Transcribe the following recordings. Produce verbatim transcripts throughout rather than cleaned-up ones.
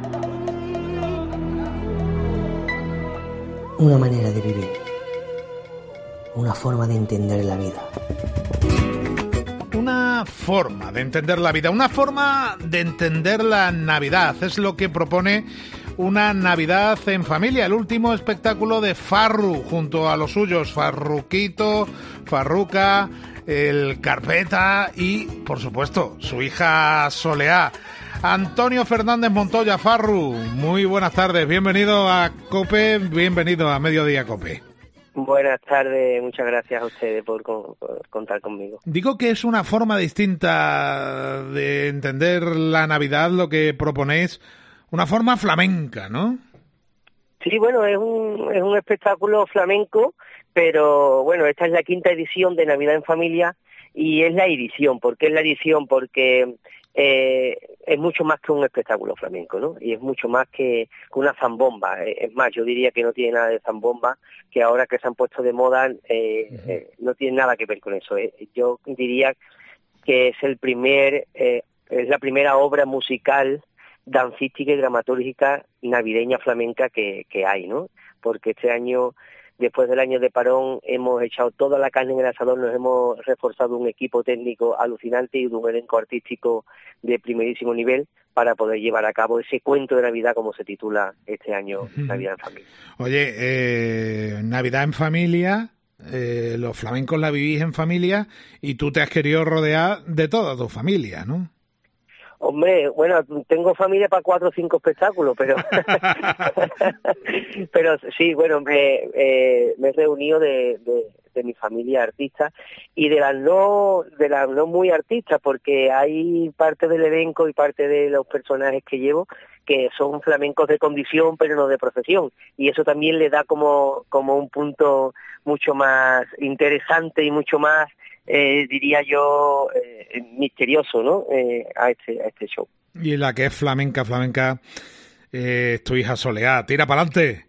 Una manera de vivir, una forma de entender la vida. Una forma de entender la vida, una forma de entender la Navidad. Es lo que propone Una Navidad en Familia, el último espectáculo de Farru, junto a los suyos, Farruquito, Farruca, el Carpeta y, por supuesto, su hija Soleá. Antonio Fernández Montoya, Farru, muy buenas tardes, bienvenido a COPE, bienvenido a Mediodía COPE. Buenas tardes, muchas gracias a ustedes por, por contar conmigo. Digo que es una forma distinta de entender la Navidad lo que proponéis, una forma flamenca, ¿no? Sí, bueno, es un, es un espectáculo flamenco, pero bueno, esta es la quinta edición de Navidad en Familia y es la edición. ¿Por qué es la edición? Porque eh, es mucho más que un espectáculo flamenco, ¿no? Y es mucho más que, que una zambomba. Es más, yo diría que no tiene nada de zambomba, que ahora que se han puesto de moda eh, uh-huh. eh, no tiene nada que ver con eso. Eh, yo diría que es el primer, eh, es la primera obra musical, dancística y dramatúrgica navideña flamenca que, que hay, ¿no? Porque este año, después del año de parón, hemos echado toda la carne en el asador, nos hemos reforzado un equipo técnico alucinante y un elenco artístico de primerísimo nivel para poder llevar a cabo ese cuento de Navidad, como se titula este año, uh-huh. Navidad en Familia. Oye, eh, Navidad en Familia, eh, los flamencos la vivís en familia y tú te has querido rodear de toda tu familia, ¿no? Hombre, bueno, tengo familia para cuatro o cinco espectáculos, pero pero sí, bueno, me, eh, me he reunido de, de, de mi familia artista y de las no de las no muy artistas, porque hay parte del elenco y parte de los personajes que llevo que son flamencos de condición, pero no de profesión, y eso también le da como como un punto mucho más interesante y mucho más Eh, diría yo, eh, misterioso, ¿no? Eh, a este a este show. Y la que es flamenca, flamenca, eh, es tu hija Soleá. ¡Tira para adelante!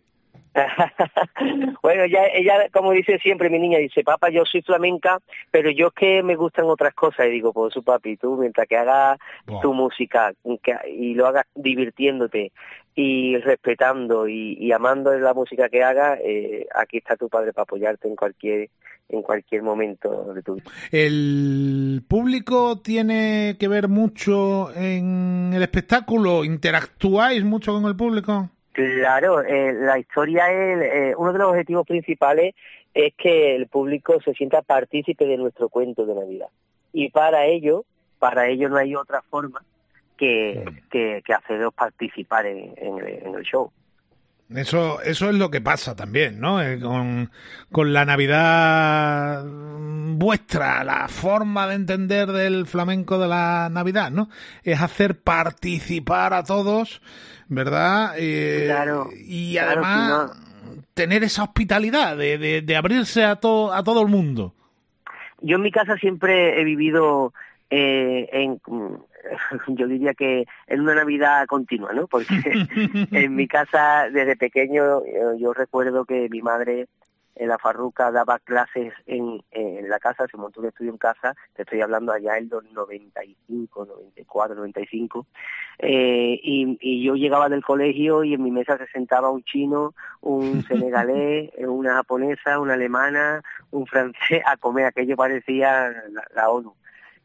Bueno, ella, ella, como dice siempre mi niña, dice, papá, yo soy flamenca, pero yo es que me gustan otras cosas. Y digo, pues su papi, tú, mientras que hagas wow. tu música que, y lo hagas divirtiéndote y respetando y, y amando la música que hagas, eh, aquí está tu padre para apoyarte en cualquier en cualquier momento de tu vida. ¿El público tiene que ver mucho en el espectáculo? ¿Interactuáis mucho con el público? Claro, eh, la historia es, eh, uno de los objetivos principales es que el público se sienta partícipe de nuestro cuento de Navidad. Y para ello, para ello no hay otra forma que, mm. que, que hacerlos participar en, en, el, en el show. Eso, eso es lo que pasa también, ¿no? Eh, con, con la Navidad vuestra, la forma de entender del flamenco de la Navidad, ¿no? Es hacer participar a todos, ¿verdad? Eh, claro. Y claro, además si no... tener esa hospitalidad de, de, de abrirse a, to, a todo el mundo. Yo en mi casa siempre he vivido eh, en... yo diría que en una Navidad continua, ¿no? Porque en mi casa desde pequeño yo, yo recuerdo que mi madre en la Farruca daba clases en, en la casa, se montó un estudio en casa, te estoy hablando allá en los noventa y cinco, noventa y cuatro, noventa y cinco, eh, y, y yo llegaba del colegio y en mi mesa se sentaba un chino, un senegalés, una japonesa, una alemana, un francés a comer, aquello parecía la, la ONU.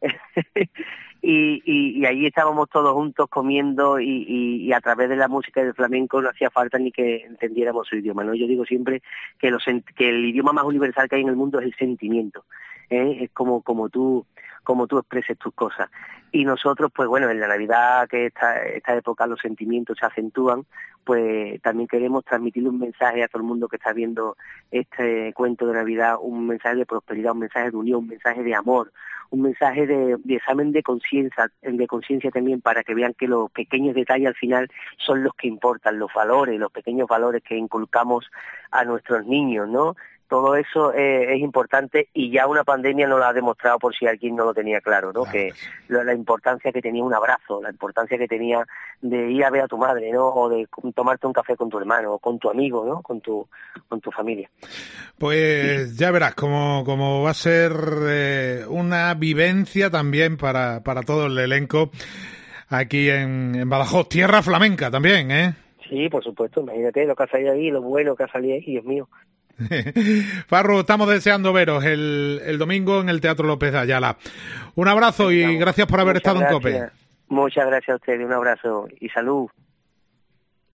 Y, y, y ahí estábamos todos juntos comiendo y, y, y a través de la música del flamenco no hacía falta ni que entendiéramos su idioma, ¿no? Yo digo siempre que, los, que el idioma más universal que hay en el mundo es el sentimiento, ¿eh? Es como, como tú como tú expreses tus cosas. Y nosotros, pues bueno, en la Navidad, que esta, esta época los sentimientos se acentúan, pues también queremos transmitirle un mensaje a todo el mundo que está viendo este cuento de Navidad, un mensaje de prosperidad, un mensaje de unión, un mensaje de amor, un mensaje de, de examen de conciencia, de conciencia también, para que vean que los pequeños detalles al final son los que importan, los valores, los pequeños valores que inculcamos a nuestros niños, ¿no? Todo eso eh, es importante y ya una pandemia nos lo ha demostrado por si alguien no lo tenía claro, ¿no? Claro. Que la, la importancia que tenía un abrazo, la importancia que tenía de ir a ver a tu madre, ¿no? O de tomarte un café con tu hermano, o con tu amigo, ¿no? Con tu con tu familia. Pues ya verás cómo, cómo va a ser eh, una vivencia también para, para todo el elenco. aquí en, en Badajoz, tierra flamenca también, ¿eh? Sí, por supuesto, imagínate lo que ha salido ahí, lo bueno que ha salido ahí, Dios mío. Farru, estamos deseando veros el, el domingo en el Teatro López de Ayala. Un abrazo y gracias por haber Muchas estado gracias. en COPE. Muchas gracias a ustedes, un abrazo y salud.